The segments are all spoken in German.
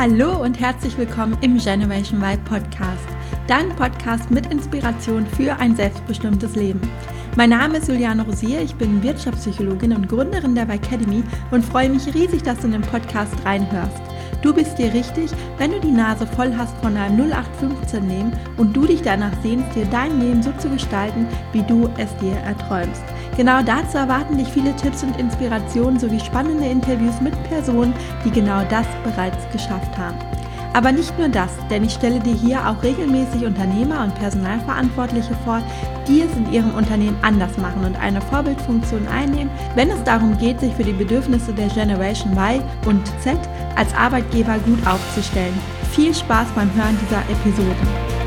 Hallo und herzlich willkommen im Generation Y Podcast, dein Podcast mit Inspiration für ein selbstbestimmtes Leben. Mein Name ist Juliane Rosier, ich bin Wirtschaftspsychologin und Gründerin der Y-Academy und freue mich riesig, dass du in den Podcast reinhörst. Du bist dir richtig, wenn du die Nase voll hast von einem 0815-Leben und du dich danach sehnst, dir dein Leben so zu gestalten, wie du es dir erträumst. Genau dazu erwarten dich viele Tipps und Inspirationen sowie spannende Interviews mit Personen, die genau das bereits geschafft haben. Aber nicht nur das, denn ich stelle dir hier auch regelmäßig Unternehmer und Personalverantwortliche vor, die es in ihrem Unternehmen anders machen und eine Vorbildfunktion einnehmen, wenn es darum geht, sich für die Bedürfnisse der Generation Y und Z als Arbeitgeber gut aufzustellen. Viel Spaß beim Hören dieser Episode.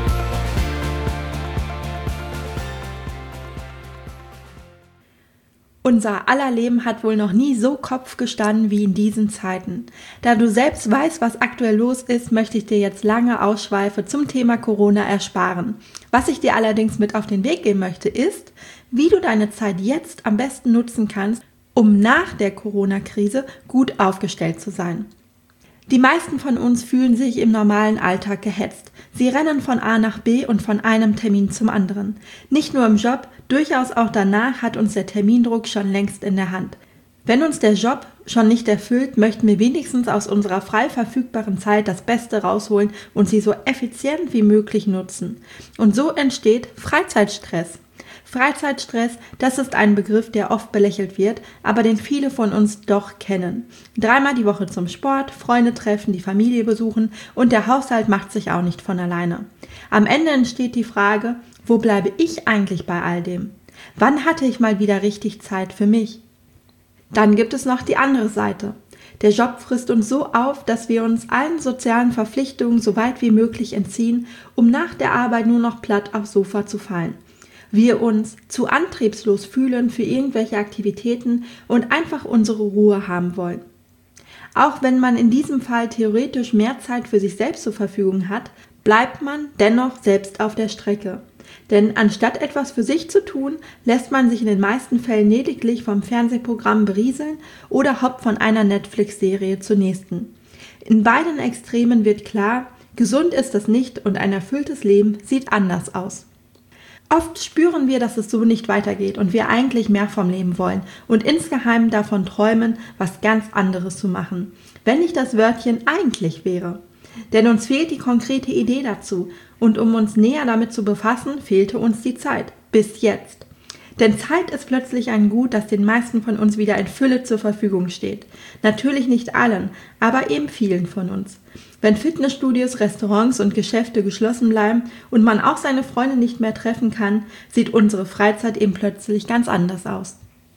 Unser aller Leben hat wohl noch nie so Kopf gestanden wie in diesen Zeiten. Da du selbst weißt, was aktuell los ist, möchte ich dir jetzt lange Ausschweife zum Thema Corona ersparen. Was ich dir allerdings mit auf den Weg geben möchte, ist, wie du deine Zeit jetzt am besten nutzen kannst, um nach der Corona-Krise gut aufgestellt zu sein. Die meisten von uns fühlen sich im normalen Alltag gehetzt. Sie rennen von A nach B und von einem Termin zum anderen. Nicht nur im Job, durchaus auch danach hat uns der Termindruck schon längst in der Hand. Wenn uns der Job schon nicht erfüllt, möchten wir wenigstens aus unserer frei verfügbaren Zeit das Beste rausholen und sie so effizient wie möglich nutzen. Und so entsteht Freizeitstress. Freizeitstress, das ist ein Begriff, der oft belächelt wird, aber den viele von uns doch kennen. 3-mal die Woche zum Sport, Freunde treffen, die Familie besuchen und der Haushalt macht sich auch nicht von alleine. Am Ende entsteht die Frage, wo bleibe ich eigentlich bei all dem? Wann hatte ich mal wieder richtig Zeit für mich? Dann gibt es noch die andere Seite. Der Job frisst uns so auf, dass wir uns allen sozialen Verpflichtungen so weit wie möglich entziehen, um nach der Arbeit nur noch platt aufs Sofa zu fallen. Wir uns zu antriebslos fühlen für irgendwelche Aktivitäten und einfach unsere Ruhe haben wollen. Auch wenn man in diesem Fall theoretisch mehr Zeit für sich selbst zur Verfügung hat, bleibt man dennoch selbst auf der Strecke. Denn anstatt etwas für sich zu tun, lässt man sich in den meisten Fällen lediglich vom Fernsehprogramm berieseln oder hoppt von einer Netflix-Serie zur nächsten. In beiden Extremen wird klar, gesund ist das nicht und ein erfülltes Leben sieht anders aus. Oft spüren wir, dass es so nicht weitergeht und wir eigentlich mehr vom Leben wollen und insgeheim davon träumen, was ganz anderes zu machen, wenn nicht das Wörtchen eigentlich wäre. Denn uns fehlt die konkrete Idee dazu und um uns näher damit zu befassen, fehlte uns die Zeit. Bis jetzt. Denn Zeit ist plötzlich ein Gut, das den meisten von uns wieder in Fülle zur Verfügung steht. Natürlich nicht allen, aber eben vielen von uns. Wenn Fitnessstudios, Restaurants und Geschäfte geschlossen bleiben und man auch seine Freunde nicht mehr treffen kann, sieht unsere Freizeit eben plötzlich ganz anders aus.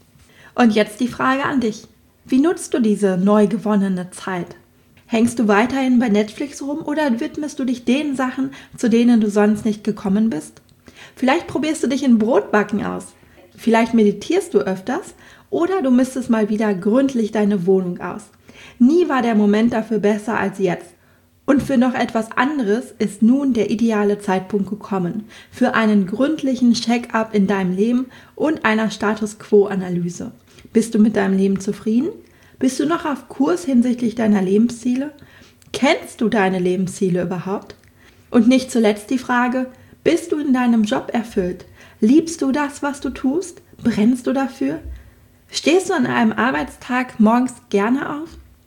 Und jetzt die Frage an dich. Wie nutzt du diese neu gewonnene Zeit? Hängst du weiterhin bei Netflix rum oder widmest du dich den Sachen, zu denen du sonst nicht gekommen bist? Vielleicht probierst du dich in Brotbacken aus. Vielleicht meditierst du öfters oder du mistest mal wieder gründlich deine Wohnung aus. Nie war der Moment dafür besser als jetzt. Und für noch etwas anderes ist nun der ideale Zeitpunkt gekommen. Für einen gründlichen Check-up in deinem Leben und einer Status-Quo-Analyse. Bist du mit deinem Leben zufrieden? Bist du noch auf Kurs hinsichtlich deiner Lebensziele? Kennst du deine Lebensziele überhaupt? Und nicht zuletzt die Frage, bist du in deinem Job erfüllt? Liebst du das, was du tust? Brennst du dafür? Stehst du an einem Arbeitstag morgens gerne auf?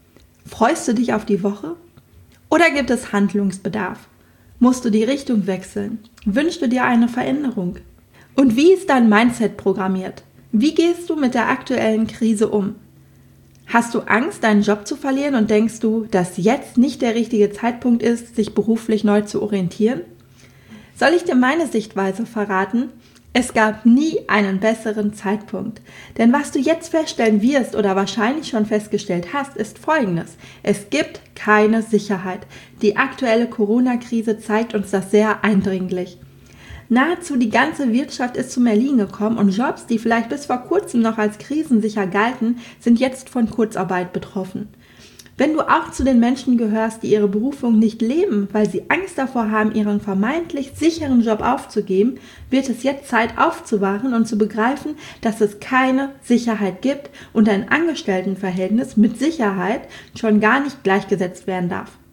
Freust du dich auf die Woche? Oder gibt es Handlungsbedarf? Musst du die Richtung wechseln? Wünschst du dir eine Veränderung? Und wie ist dein Mindset programmiert? Wie gehst du mit der aktuellen Krise um? Hast du Angst, deinen Job zu verlieren und denkst du, dass jetzt nicht der richtige Zeitpunkt ist, sich beruflich neu zu orientieren? Soll ich dir meine Sichtweise verraten? Es gab nie einen besseren Zeitpunkt. Denn was du jetzt feststellen wirst oder wahrscheinlich schon festgestellt hast, ist Folgendes. Es gibt keine Sicherheit. Die aktuelle Corona-Krise zeigt uns das sehr eindringlich. Nahezu die ganze Wirtschaft ist zum Erliegen gekommen und Jobs, die vielleicht bis vor kurzem noch als krisensicher galten, sind jetzt von Kurzarbeit betroffen. Wenn du auch zu den Menschen gehörst, die ihre Berufung nicht leben, weil sie Angst davor haben, ihren vermeintlich sicheren Job aufzugeben, wird es jetzt Zeit aufzuwachen und zu begreifen, dass es keine Sicherheit gibt und ein Angestelltenverhältnis mit Sicherheit schon gar nicht gleichgesetzt werden darf.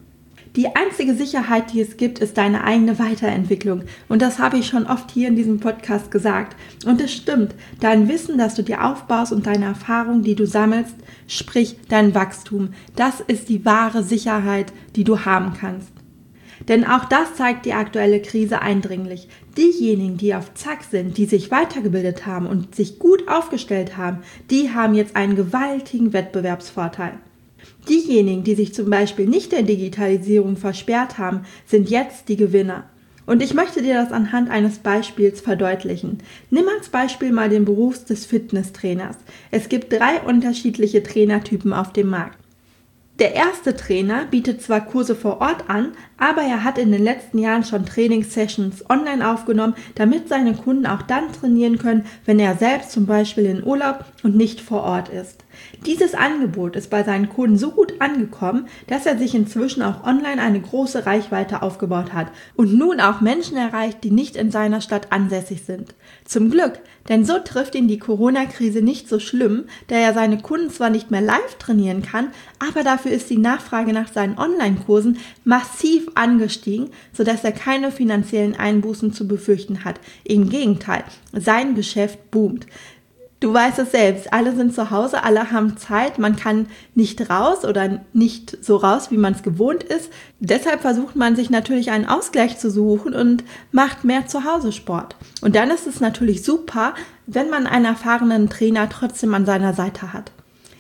Die einzige Sicherheit, die es gibt, ist deine eigene Weiterentwicklung. Und das habe ich schon oft hier in diesem Podcast gesagt. Und es stimmt, dein Wissen, das du dir aufbaust und deine Erfahrung, die du sammelst, sprich dein Wachstum, das ist die wahre Sicherheit, die du haben kannst. Denn auch das zeigt die aktuelle Krise eindringlich. Diejenigen, die auf Zack sind, die sich weitergebildet haben und sich gut aufgestellt haben, die haben jetzt einen gewaltigen Wettbewerbsvorteil. Diejenigen, die sich zum Beispiel nicht der Digitalisierung versperrt haben, sind jetzt die Gewinner. Und ich möchte dir das anhand eines Beispiels verdeutlichen. Nimm als Beispiel mal den Beruf des Fitnesstrainers. Es gibt 3 unterschiedliche Trainertypen auf dem Markt. Der erste Trainer bietet zwar Kurse vor Ort an, aber er hat in den letzten Jahren schon Trainingssessions online aufgenommen, damit seine Kunden auch dann trainieren können, wenn er selbst zum Beispiel in Urlaub und nicht vor Ort ist. Dieses Angebot ist bei seinen Kunden so gut angekommen, dass er sich inzwischen auch online eine große Reichweite aufgebaut hat und nun auch Menschen erreicht, die nicht in seiner Stadt ansässig sind. Zum Glück, denn so trifft ihn die Corona-Krise nicht so schlimm, da er seine Kunden zwar nicht mehr live trainieren kann, aber dafür ist die Nachfrage nach seinen Online-Kursen massiv angestiegen, sodass er keine finanziellen Einbußen zu befürchten hat. Im Gegenteil, sein Geschäft boomt. Du weißt es selbst, alle sind zu Hause, alle haben Zeit, man kann nicht raus oder nicht so raus, wie man es gewohnt ist. Deshalb versucht man sich natürlich einen Ausgleich zu suchen und macht mehr Zuhause-Sport. Und dann ist es natürlich super, wenn man einen erfahrenen Trainer trotzdem an seiner Seite hat.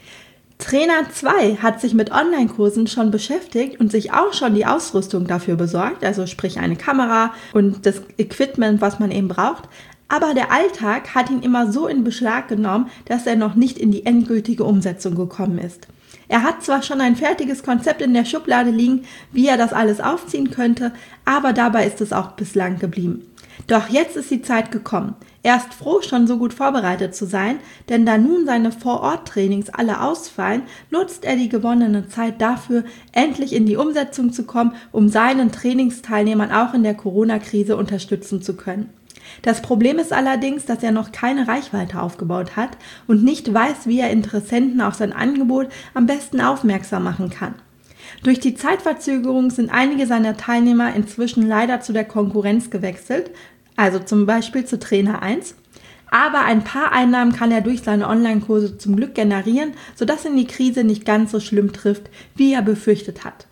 Trainer 2 hat sich mit Online-Kursen schon beschäftigt und sich auch schon die Ausrüstung dafür besorgt, also sprich eine Kamera und das Equipment, was man eben braucht. Aber der Alltag hat ihn immer so in Beschlag genommen, dass er noch nicht in die endgültige Umsetzung gekommen ist. Er hat zwar schon ein fertiges Konzept in der Schublade liegen, wie er das alles aufziehen könnte, aber dabei ist es auch bislang geblieben. Doch jetzt ist die Zeit gekommen. Er ist froh, schon so gut vorbereitet zu sein, denn da nun seine Vor-Ort-Trainings alle ausfallen, nutzt er die gewonnene Zeit dafür, endlich in die Umsetzung zu kommen, um seinen Trainingsteilnehmern auch in der Corona-Krise unterstützen zu können. Das Problem ist allerdings, dass er noch keine Reichweite aufgebaut hat und nicht weiß, wie er Interessenten auf sein Angebot am besten aufmerksam machen kann. Durch die Zeitverzögerung sind einige seiner Teilnehmer inzwischen leider zu der Konkurrenz gewechselt, also zum Beispiel zu Trainer 1. Aber ein paar Einnahmen kann er durch seine Online-Kurse zum Glück generieren, sodass ihn die Krise nicht ganz so schlimm trifft, wie er befürchtet hat.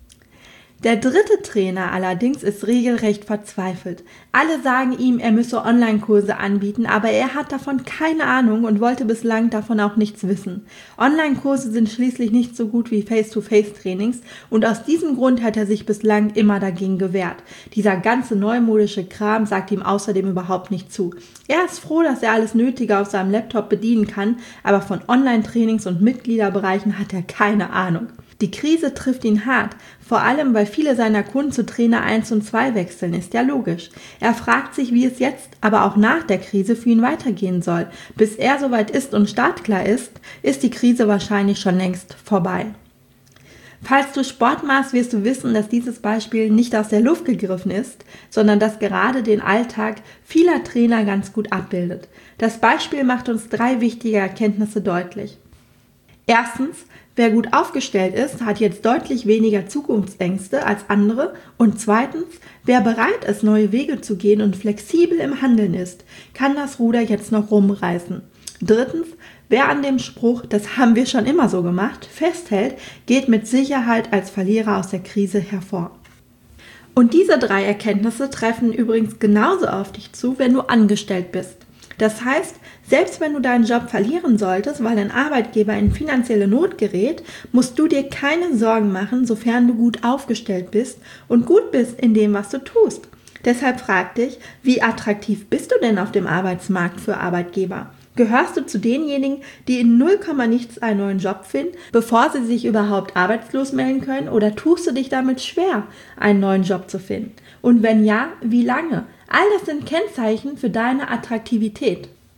Der dritte Trainer allerdings ist regelrecht verzweifelt. Alle sagen ihm, er müsse Online-Kurse anbieten, aber er hat davon keine Ahnung und wollte bislang davon auch nichts wissen. Online-Kurse sind schließlich nicht so gut wie Face-to-Face-Trainings und aus diesem Grund hat er sich bislang immer dagegen gewehrt. Dieser ganze neumodische Kram sagt ihm außerdem überhaupt nicht zu. Er ist froh, dass er alles Nötige auf seinem Laptop bedienen kann, aber von Online-Trainings und Mitgliederbereichen hat er keine Ahnung. Die Krise trifft ihn hart, vor allem weil viele seiner Kunden zu Trainer 1 und 2 wechseln, ist ja logisch. Er fragt sich, wie es jetzt, aber auch nach der Krise für ihn weitergehen soll. Bis er soweit ist und startklar ist, ist die Krise wahrscheinlich schon längst vorbei. Falls du Sport machst, wirst du wissen, dass dieses Beispiel nicht aus der Luft gegriffen ist, sondern dass gerade den Alltag vieler Trainer ganz gut abbildet. Das Beispiel macht uns 3 wichtige Erkenntnisse deutlich. Erstens, wer gut aufgestellt ist, hat jetzt deutlich weniger Zukunftsängste als andere. Und zweitens, wer bereit ist, neue Wege zu gehen und flexibel im Handeln ist, kann das Ruder jetzt noch rumreißen. Drittens, wer an dem Spruch, das haben wir schon immer so gemacht, festhält, geht mit Sicherheit als Verlierer aus der Krise hervor. Und diese 3 Erkenntnisse treffen übrigens genauso auf dich zu, wenn du angestellt bist. Das heißt, selbst wenn du deinen Job verlieren solltest, weil dein Arbeitgeber in finanzielle Not gerät, musst du dir keine Sorgen machen, sofern du gut aufgestellt bist und gut bist in dem, was du tust. Deshalb frag dich, wie attraktiv bist du denn auf dem Arbeitsmarkt für Arbeitgeber? Gehörst du zu denjenigen, die in 0, nichts einen neuen Job finden, bevor sie sich überhaupt arbeitslos melden können? Oder tust du dich damit schwer, einen neuen Job zu finden? Und wenn ja, wie lange? All das sind Kennzeichen für deine Attraktivität.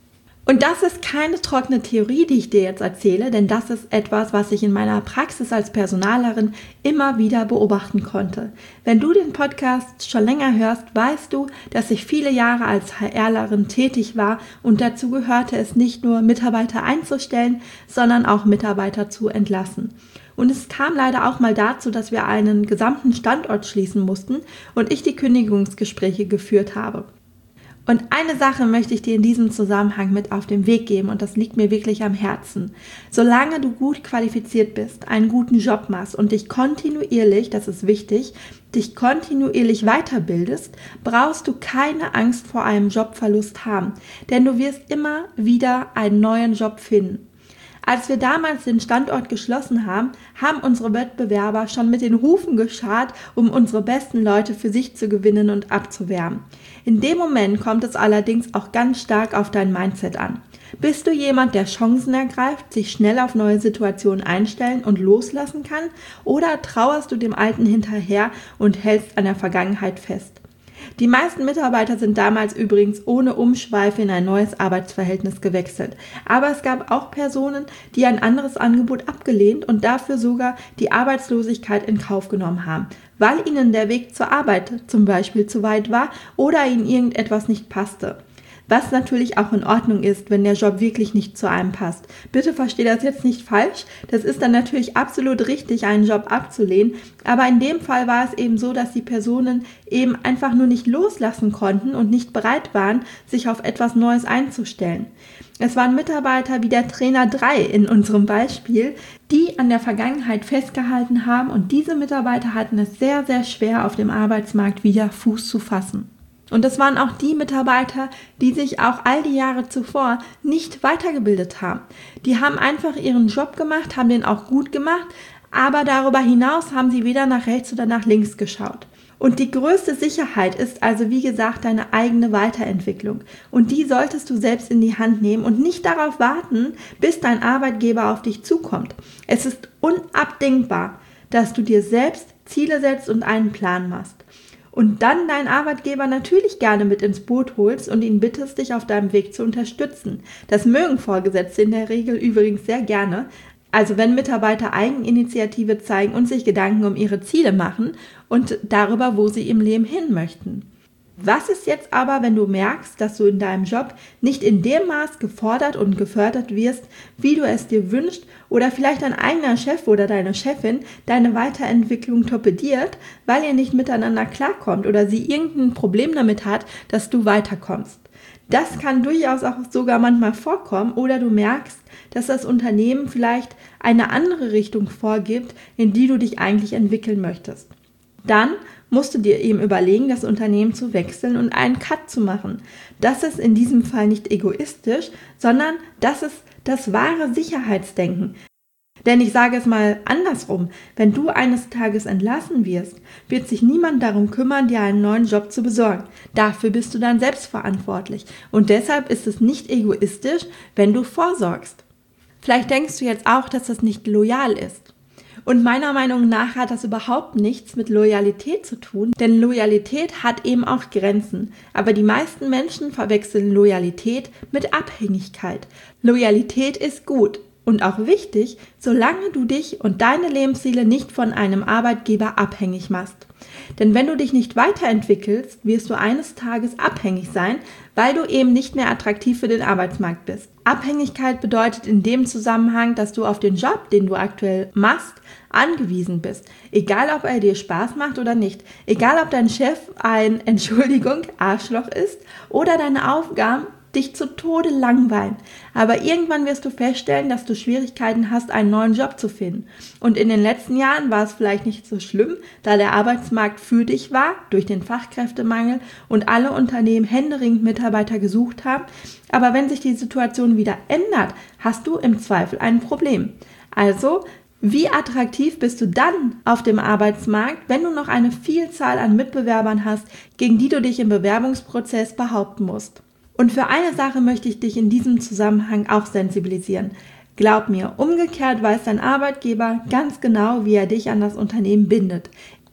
Und das ist keine trockene Theorie, die ich dir jetzt erzähle, denn das ist etwas, was ich in meiner Praxis als Personalerin immer wieder beobachten konnte. Wenn du den Podcast schon länger hörst, weißt du, dass ich viele Jahre als HRlerin tätig war und dazu gehörte es nicht nur, Mitarbeiter einzustellen, sondern auch Mitarbeiter zu entlassen. Und es kam leider auch mal dazu, dass wir einen gesamten Standort schließen mussten und ich die Kündigungsgespräche geführt habe. Und eine Sache möchte ich dir in diesem Zusammenhang mit auf den Weg geben und das liegt mir wirklich am Herzen. Solange du gut qualifiziert bist, einen guten Job machst und dich kontinuierlich, das ist wichtig, dich kontinuierlich weiterbildest, brauchst du keine Angst vor einem Jobverlust haben, denn du wirst immer wieder einen neuen Job finden. Als wir damals den Standort geschlossen haben, haben unsere Wettbewerber schon mit den Hufen geschart, um unsere besten Leute für sich zu gewinnen und abzuwerben. In dem Moment kommt es allerdings auch ganz stark auf dein Mindset an. Bist du jemand, der Chancen ergreift, sich schnell auf neue Situationen einstellen und loslassen kann, oder trauerst du dem Alten hinterher und hältst an der Vergangenheit fest? Die meisten Mitarbeiter sind damals übrigens ohne Umschweife in ein neues Arbeitsverhältnis gewechselt. Aber es gab auch Personen, die ein anderes Angebot abgelehnt und dafür sogar die Arbeitslosigkeit in Kauf genommen haben, weil ihnen der Weg zur Arbeit zum Beispiel zu weit war oder ihnen irgendetwas nicht passte. Was natürlich auch in Ordnung ist, wenn der Job wirklich nicht zu einem passt. Bitte versteh das jetzt nicht falsch. Das ist dann natürlich absolut richtig, einen Job abzulehnen. Aber in dem Fall war es eben so, dass die Personen eben einfach nur nicht loslassen konnten und nicht bereit waren, sich auf etwas Neues einzustellen. Es waren Mitarbeiter wie der Trainer 3 in unserem Beispiel, die an der Vergangenheit festgehalten haben und diese Mitarbeiter hatten es sehr, sehr schwer, auf dem Arbeitsmarkt wieder Fuß zu fassen. Und das waren auch die Mitarbeiter, die sich auch all die Jahre zuvor nicht weitergebildet haben. Die haben einfach ihren Job gemacht, haben den auch gut gemacht, aber darüber hinaus haben sie weder nach rechts oder nach links geschaut. Und die größte Sicherheit ist also, wie gesagt, deine eigene Weiterentwicklung. Und die solltest du selbst in die Hand nehmen und nicht darauf warten, bis dein Arbeitgeber auf dich zukommt. Es ist unabdingbar, dass du dir selbst Ziele setzt und einen Plan machst. Und dann deinen Arbeitgeber natürlich gerne mit ins Boot holst und ihn bittest, dich auf deinem Weg zu unterstützen. Das mögen Vorgesetzte in der Regel übrigens sehr gerne. Also wenn Mitarbeiter Eigeninitiative zeigen und sich Gedanken um ihre Ziele machen und darüber, wo sie im Leben hin möchten. Was ist jetzt aber, wenn du merkst, dass du in deinem Job nicht in dem Maß gefordert und gefördert wirst, wie du es dir wünschst, oder vielleicht dein eigener Chef oder deine Chefin deine Weiterentwicklung torpediert, weil ihr nicht miteinander klarkommt oder sie irgendein Problem damit hat, dass du weiterkommst? Das kann durchaus auch sogar manchmal vorkommen, oder du merkst, dass das Unternehmen vielleicht eine andere Richtung vorgibt, in die du dich eigentlich entwickeln möchtest. Dann musst du dir eben überlegen, das Unternehmen zu wechseln und einen Cut zu machen. Das ist in diesem Fall nicht egoistisch, sondern das ist das wahre Sicherheitsdenken. Denn ich sage es mal andersrum, wenn du eines Tages entlassen wirst, wird sich niemand darum kümmern, dir einen neuen Job zu besorgen. Dafür bist du dann selbst verantwortlich. Und deshalb ist es nicht egoistisch, wenn du vorsorgst. Vielleicht denkst du jetzt auch, dass das nicht loyal ist. Und meiner Meinung nach hat das überhaupt nichts mit Loyalität zu tun, denn Loyalität hat eben auch Grenzen. Aber die meisten Menschen verwechseln Loyalität mit Abhängigkeit. Loyalität ist gut und auch wichtig, solange du dich und deine Lebensziele nicht von einem Arbeitgeber abhängig machst. Denn wenn du dich nicht weiterentwickelst, wirst du eines Tages abhängig sein, weil du eben nicht mehr attraktiv für den Arbeitsmarkt bist. Abhängigkeit bedeutet in dem Zusammenhang, dass du auf den Job, den du aktuell machst, angewiesen bist. Egal, ob er dir Spaß macht oder nicht. Egal, ob dein Chef ein, Arschloch ist oder deine Aufgaben dich zu Tode langweilen. Aber irgendwann wirst du feststellen, dass du Schwierigkeiten hast, einen neuen Job zu finden. Und in den letzten Jahren war es vielleicht nicht so schlimm, da der Arbeitsmarkt für dich war, durch den Fachkräftemangel und alle Unternehmen händeringend Mitarbeiter gesucht haben. Aber wenn sich die Situation wieder ändert, hast du im Zweifel ein Problem. Also, wie attraktiv bist du dann auf dem Arbeitsmarkt, wenn du noch eine Vielzahl an Mitbewerbern hast, gegen die du dich im Bewerbungsprozess behaupten musst? Und für eine Sache möchte ich dich in diesem Zusammenhang auch sensibilisieren. Glaub mir, umgekehrt weiß dein Arbeitgeber ganz genau, wie er dich an das Unternehmen bindet.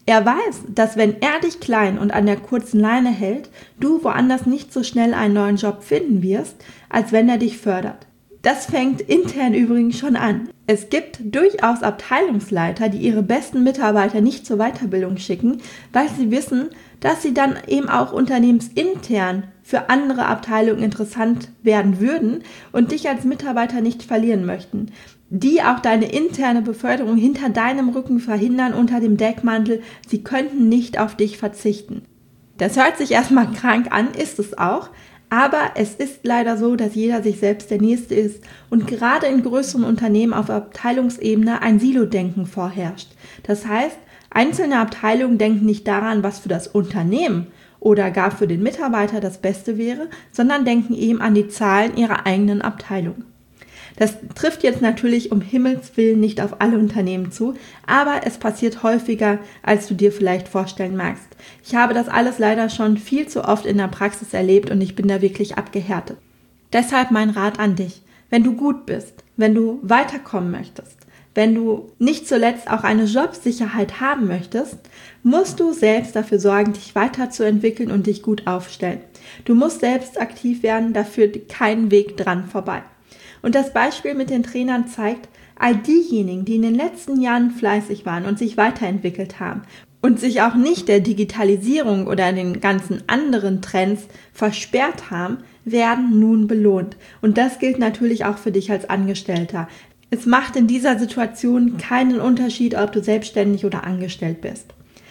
Er weiß, dass wenn er dich klein und an der kurzen Leine hält, du woanders nicht so schnell einen neuen Job finden wirst, als wenn er dich fördert. Das fängt intern übrigens schon an. Es gibt durchaus Abteilungsleiter, die ihre besten Mitarbeiter nicht zur Weiterbildung schicken, weil sie wissen, dass sie dann eben auch unternehmensintern für andere Abteilungen interessant werden würden und dich als Mitarbeiter nicht verlieren möchten. Die auch deine interne Beförderung hinter deinem Rücken verhindern unter dem Deckmantel, sie könnten nicht auf dich verzichten. Das hört sich erstmal krank an, ist es auch. Aber es ist leider so, dass jeder sich selbst der Nächste ist und gerade in größeren Unternehmen auf Abteilungsebene ein Silo-Denken vorherrscht. Das heißt, einzelne Abteilungen denken nicht daran, was für das Unternehmen oder gar für den Mitarbeiter das Beste wäre, sondern denken eben an die Zahlen ihrer eigenen Abteilung. Das trifft jetzt natürlich um Himmels Willen nicht auf alle Unternehmen zu, aber es passiert häufiger, als du dir vielleicht vorstellen magst. Ich habe das alles leider schon viel zu oft in der Praxis erlebt und ich bin da wirklich abgehärtet. Deshalb mein Rat an dich: Wenn du gut bist, wenn du weiterkommen möchtest, wenn du nicht zuletzt auch eine Jobsicherheit haben möchtest, musst du selbst dafür sorgen, dich weiterzuentwickeln und dich gut aufstellen. Du musst selbst aktiv werden, da führt kein Weg dran vorbei. Und das Beispiel mit den Trainern zeigt, all diejenigen, die in den letzten Jahren fleißig waren und sich weiterentwickelt haben und sich auch nicht der Digitalisierung oder den ganzen anderen Trends versperrt haben, werden nun belohnt. Und das gilt natürlich auch für dich als Angestellter. Es macht in dieser Situation keinen Unterschied, ob du selbstständig oder angestellt bist.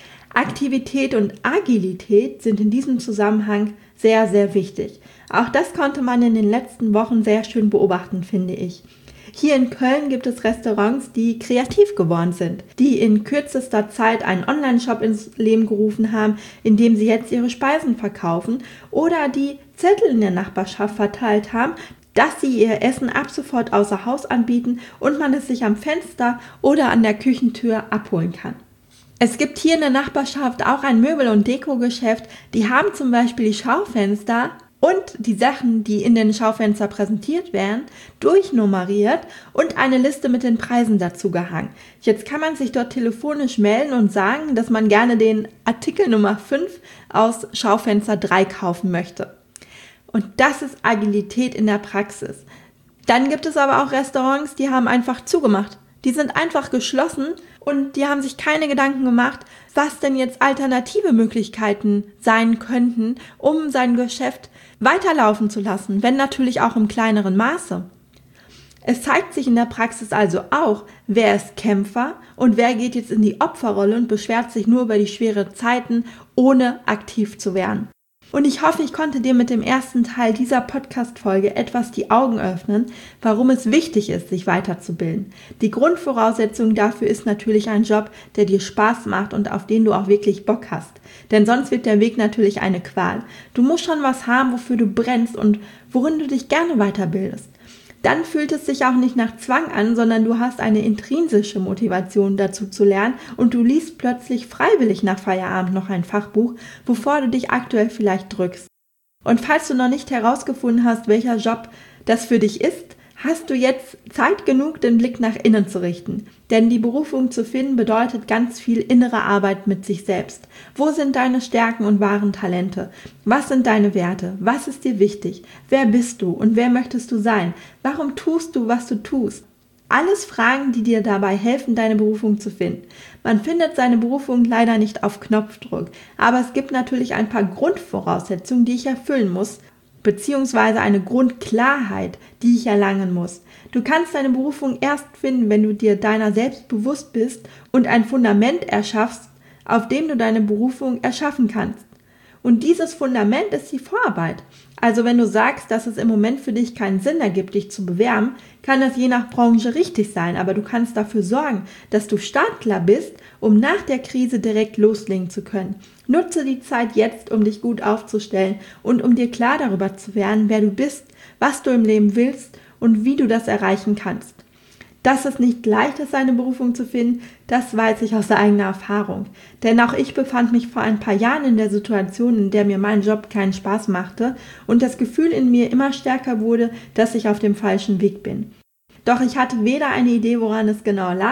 Aktivität und Agilität sind in diesem Zusammenhang sehr, sehr wichtig. Auch das konnte man in den letzten Wochen sehr schön beobachten, finde ich. Hier in Köln gibt es Restaurants, die kreativ geworden sind, die in kürzester Zeit einen Online-Shop ins Leben gerufen haben, in dem sie jetzt ihre Speisen verkaufen, oder die Zettel in der Nachbarschaft verteilt haben, dass sie ihr Essen ab sofort außer Haus anbieten und man es sich am Fenster oder an der Küchentür abholen kann. Es gibt hier in der Nachbarschaft auch ein Möbel- und Dekogeschäft, die haben zum Beispiel die Schaufenster und die Sachen, die in den Schaufenster präsentiert werden, durchnummeriert und eine Liste mit den Preisen dazu gehangen. Jetzt kann man sich dort telefonisch melden und sagen, dass man gerne den Artikel Nummer 5 aus Schaufenster 3 kaufen möchte. Und das ist Agilität in der Praxis. Dann gibt es aber auch Restaurants, die haben einfach zugemacht. Die sind einfach geschlossen und die haben sich keine Gedanken gemacht, was denn jetzt alternative Möglichkeiten sein könnten, um sein Geschäft weiterlaufen zu lassen, wenn natürlich auch im kleineren Maße. Es zeigt sich in der Praxis also auch, wer ist Kämpfer und wer geht jetzt in die Opferrolle und beschwert sich nur über die schweren Zeiten, ohne aktiv zu werden. Und ich hoffe, ich konnte dir mit dem ersten Teil dieser Podcast-Folge etwas die Augen öffnen, warum es wichtig ist, sich weiterzubilden. Die Grundvoraussetzung dafür ist natürlich ein Job, der dir Spaß macht und auf den du auch wirklich Bock hast. Denn sonst wird der Weg natürlich eine Qual. Du musst schon was haben, wofür du brennst und worin du dich gerne weiterbildest. Dann fühlt es sich auch nicht nach Zwang an, sondern du hast eine intrinsische Motivation dazu zu lernen und du liest plötzlich freiwillig nach Feierabend noch ein Fachbuch, wovor du dich aktuell vielleicht drückst. Und falls du noch nicht herausgefunden hast, welcher Job das für dich ist, hast du jetzt Zeit genug, den Blick nach innen zu richten. Denn die Berufung zu finden bedeutet ganz viel innere Arbeit mit sich selbst. Wo sind deine Stärken und wahren Talente? Was sind deine Werte? Was ist dir wichtig? Wer bist du und wer möchtest du sein? Warum tust du, was du tust? Alles Fragen, die dir dabei helfen, deine Berufung zu finden. Man findet seine Berufung leider nicht auf Knopfdruck, aber es gibt natürlich ein paar Grundvoraussetzungen, die ich erfüllen muss, beziehungsweise eine Grundklarheit, die ich erlangen muss. Du kannst deine Berufung erst finden, wenn du dir deiner selbst bewusst bist und ein Fundament erschaffst, auf dem du deine Berufung erschaffen kannst. Und dieses Fundament ist die Vorarbeit. Also wenn du sagst, dass es im Moment für dich keinen Sinn ergibt, dich zu bewerben, kann das je nach Branche richtig sein, aber du kannst dafür sorgen, dass du startklar bist, um nach der Krise direkt loslegen zu können. Nutze die Zeit jetzt, um dich gut aufzustellen und um dir klar darüber zu werden, wer du bist, was du im Leben willst und wie du das erreichen kannst. Dass es nicht leicht ist, seine Berufung zu finden, das weiß ich aus eigener Erfahrung. Denn auch ich befand mich vor ein paar Jahren in der Situation, in der mir mein Job keinen Spaß machte und das Gefühl in mir immer stärker wurde, dass ich auf dem falschen Weg bin. Doch ich hatte weder eine Idee, woran es genau lag,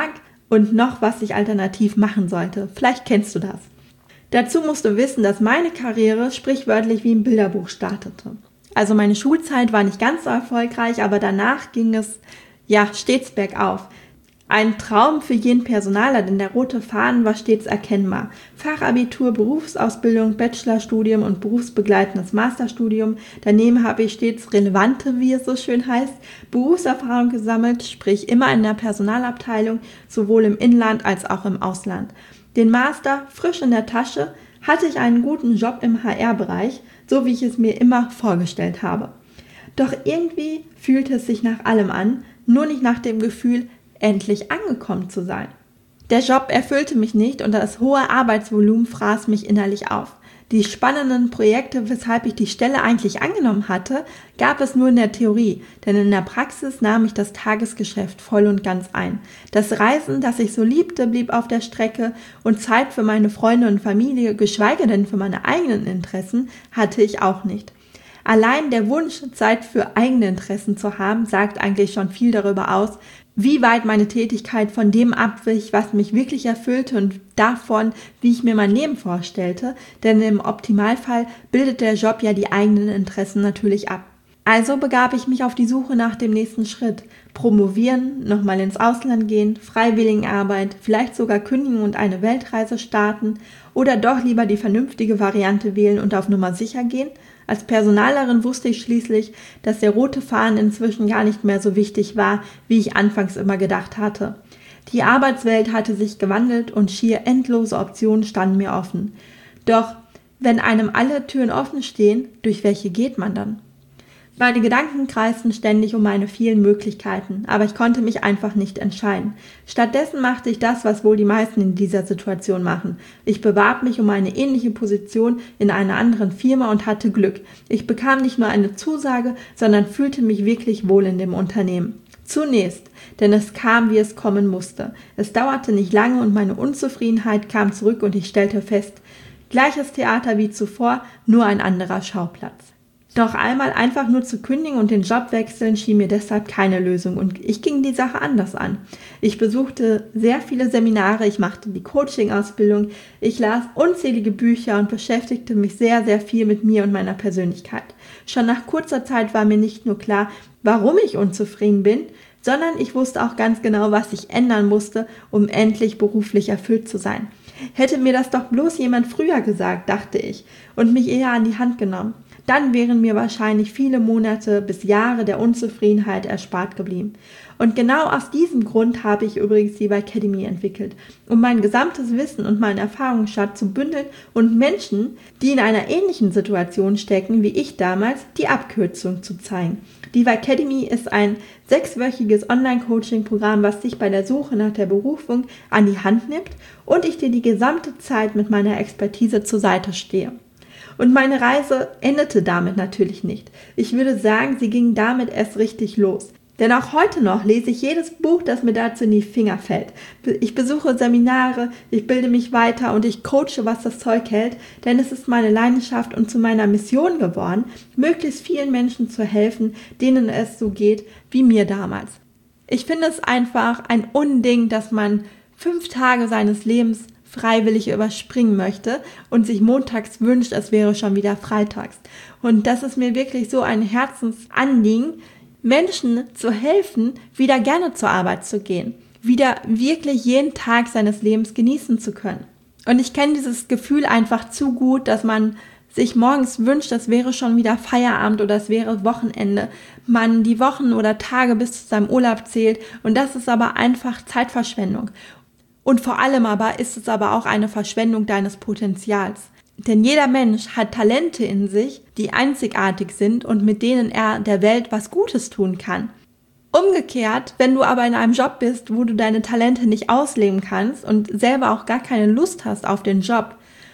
und noch, was ich alternativ machen sollte. Vielleicht kennst du das. Dazu musst du wissen, dass meine Karriere sprichwörtlich wie im Bilderbuch startete. Also meine Schulzeit war nicht ganz so erfolgreich, aber danach ging es stets bergauf. Ein Traum für jeden Personaler, denn der rote Faden war stets erkennbar. Fachabitur, Berufsausbildung, Bachelorstudium und berufsbegleitendes Masterstudium. Daneben habe ich stets relevante, wie es so schön heißt, Berufserfahrung gesammelt, sprich immer in der Personalabteilung, sowohl im Inland als auch im Ausland. Den Master frisch in der Tasche, hatte ich einen guten Job im HR-Bereich, so wie ich es mir immer vorgestellt habe. Doch irgendwie fühlte es sich nach allem an, nur nicht nach dem Gefühl, endlich angekommen zu sein. Der Job erfüllte mich nicht und das hohe Arbeitsvolumen fraß mich innerlich auf. Die spannenden Projekte, weshalb ich die Stelle eigentlich angenommen hatte, gab es nur in der Theorie, denn in der Praxis nahm ich das Tagesgeschäft voll und ganz ein. Das Reisen, das ich so liebte, blieb auf der Strecke und Zeit für meine Freunde und Familie, geschweige denn für meine eigenen Interessen, hatte ich auch nicht. Allein der Wunsch, Zeit für eigene Interessen zu haben, sagt eigentlich schon viel darüber aus, wie weit meine Tätigkeit von dem abwich, was mich wirklich erfüllte und davon, wie ich mir mein Leben vorstellte, denn im Optimalfall bildet der Job ja die eigenen Interessen natürlich ab. Also begab ich mich auf die Suche nach dem nächsten Schritt. Promovieren, nochmal ins Ausland gehen, Freiwilligenarbeit, vielleicht sogar kündigen und eine Weltreise starten oder doch lieber die vernünftige Variante wählen und auf Nummer sicher gehen. Als Personalerin wusste ich schließlich, dass der rote Faden inzwischen gar nicht mehr so wichtig war, wie ich anfangs immer gedacht hatte. Die Arbeitswelt hatte sich gewandelt und schier endlose Optionen standen mir offen. Doch wenn einem alle Türen offen stehen, durch welche geht man dann? Meine Gedanken kreisten ständig um meine vielen Möglichkeiten, aber ich konnte mich einfach nicht entscheiden. Stattdessen machte ich das, was wohl die meisten in dieser Situation machen. Ich bewarb mich um eine ähnliche Position in einer anderen Firma und hatte Glück. Ich bekam nicht nur eine Zusage, sondern fühlte mich wirklich wohl in dem Unternehmen. Zunächst, denn es kam, wie es kommen musste. Es dauerte nicht lange und meine Unzufriedenheit kam zurück und ich stellte fest, gleiches Theater wie zuvor, nur ein anderer Schauplatz. Doch einmal einfach nur zu kündigen und den Job wechseln schien mir deshalb keine Lösung und ich ging die Sache anders an. Ich besuchte sehr viele Seminare, ich machte die Coaching-Ausbildung, ich las unzählige Bücher und beschäftigte mich sehr, sehr viel mit mir und meiner Persönlichkeit. Schon nach kurzer Zeit war mir nicht nur klar, warum ich unzufrieden bin, sondern ich wusste auch ganz genau, was ich ändern musste, um endlich beruflich erfüllt zu sein. Hätte mir das doch bloß jemand früher gesagt, dachte ich, und mich eher an die Hand genommen. Dann wären mir wahrscheinlich viele Monate bis Jahre der Unzufriedenheit erspart geblieben. Und genau aus diesem Grund habe ich übrigens die Vacademy entwickelt, um mein gesamtes Wissen und meinen Erfahrungsschatz zu bündeln und Menschen, die in einer ähnlichen Situation stecken wie ich damals, die Abkürzung zu zeigen. Die Vacademy ist ein 6-wöchiges Online-Coaching-Programm, was dich bei der Suche nach der Berufung an die Hand nimmt und ich dir die gesamte Zeit mit meiner Expertise zur Seite stehe. Und meine Reise endete damit natürlich nicht. Ich würde sagen, sie ging damit erst richtig los. Denn auch heute noch lese ich jedes Buch, das mir dazu in die Finger fällt. Ich besuche Seminare, ich bilde mich weiter und ich coache, was das Zeug hält, denn es ist meine Leidenschaft und zu meiner Mission geworden, möglichst vielen Menschen zu helfen, denen es so geht wie mir damals. Ich finde es einfach ein Unding, dass man 5 Tage seines Lebens freiwillig überspringen möchte und sich montags wünscht, es wäre schon wieder freitags. Und das ist mir wirklich so ein Herzensanliegen, Menschen zu helfen, wieder gerne zur Arbeit zu gehen, wieder wirklich jeden Tag seines Lebens genießen zu können. Und ich kenne dieses Gefühl einfach zu gut, dass man sich morgens wünscht, es wäre schon wieder Feierabend oder es wäre Wochenende, man die Wochen oder Tage bis zu seinem Urlaub zählt und das ist aber einfach Zeitverschwendung. Und vor allem aber ist es aber auch eine Verschwendung deines Potenzials. Denn jeder Mensch hat Talente in sich, die einzigartig sind und mit denen er der Welt was Gutes tun kann. Umgekehrt, wenn du aber in einem Job bist, wo du deine Talente nicht ausleben kannst und selber auch gar keine Lust hast auf den Job,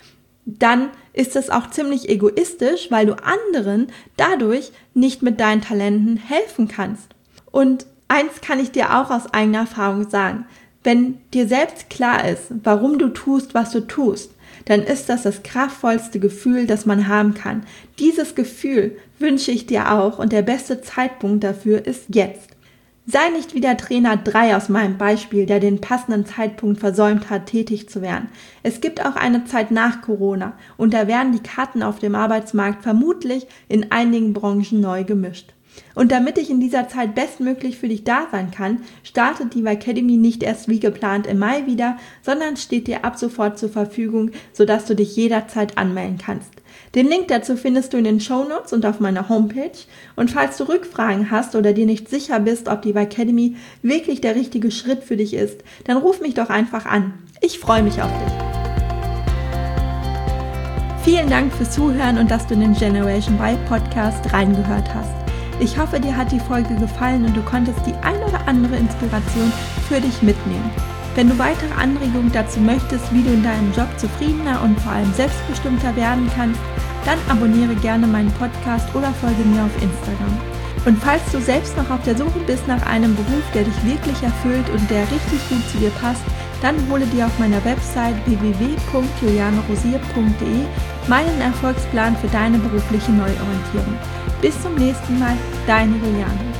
dann ist es auch ziemlich egoistisch, weil du anderen dadurch nicht mit deinen Talenten helfen kannst. Und eins kann ich dir auch aus eigener Erfahrung sagen. Wenn dir selbst klar ist, warum du tust, was du tust, dann ist das kraftvollste Gefühl, das man haben kann. Dieses Gefühl wünsche ich dir auch und der beste Zeitpunkt dafür ist jetzt. Sei nicht wie der Trainer 3 aus meinem Beispiel, der den passenden Zeitpunkt versäumt hat, tätig zu werden. Es gibt auch eine Zeit nach Corona und da werden die Karten auf dem Arbeitsmarkt vermutlich in einigen Branchen neu gemischt. Und damit ich in dieser Zeit bestmöglich für dich da sein kann, startet die Vicademy nicht erst wie geplant im Mai wieder, sondern steht dir ab sofort zur Verfügung, sodass du dich jederzeit anmelden kannst. Den Link dazu findest du in den Shownotes und auf meiner Homepage. Und falls du Rückfragen hast oder dir nicht sicher bist, ob die Vicademy wirklich der richtige Schritt für dich ist, dann ruf mich doch einfach an. Ich freue mich auf dich. Vielen Dank fürs Zuhören und dass du in den Generation Y Podcast reingehört hast. Ich hoffe, dir hat die Folge gefallen und du konntest die ein oder andere Inspiration für dich mitnehmen. Wenn du weitere Anregungen dazu möchtest, wie du in deinem Job zufriedener und vor allem selbstbestimmter werden kannst, dann abonniere gerne meinen Podcast oder folge mir auf Instagram. Und falls du selbst noch auf der Suche bist nach einem Beruf, der dich wirklich erfüllt und der richtig gut zu dir passt, dann hole dir auf meiner Website www.julianerosier.de meinen Erfolgsplan für deine berufliche Neuorientierung. Bis zum nächsten Mal, deine Juliane.